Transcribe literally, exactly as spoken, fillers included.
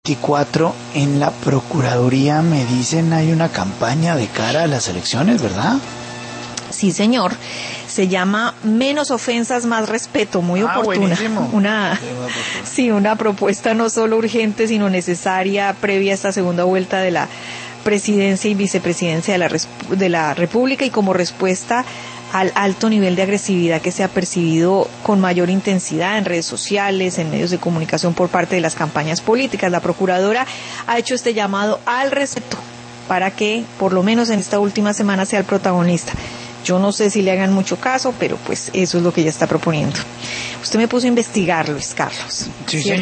veinticuatro en la Procuraduría, me dicen, hay una campaña de cara a las elecciones, ¿verdad? Sí, señor. Se llama Menos ofensas, más respeto, muy ah, oportuna. Buenísimo. Una, sí, una propuesta no solo urgente, sino necesaria previa a esta segunda vuelta de la presidencia y vicepresidencia de la, de la República, y como respuesta al alto nivel de agresividad que se ha percibido con mayor intensidad en redes sociales, en medios de comunicación por parte de las campañas políticas. La procuradora ha hecho este llamado al respeto para que, por lo menos en esta última semana, sea el protagonista. Yo no sé si le hagan mucho caso, pero pues eso es lo que ella está proponiendo. Usted me puso a investigar, Luis Carlos. Sí, señor.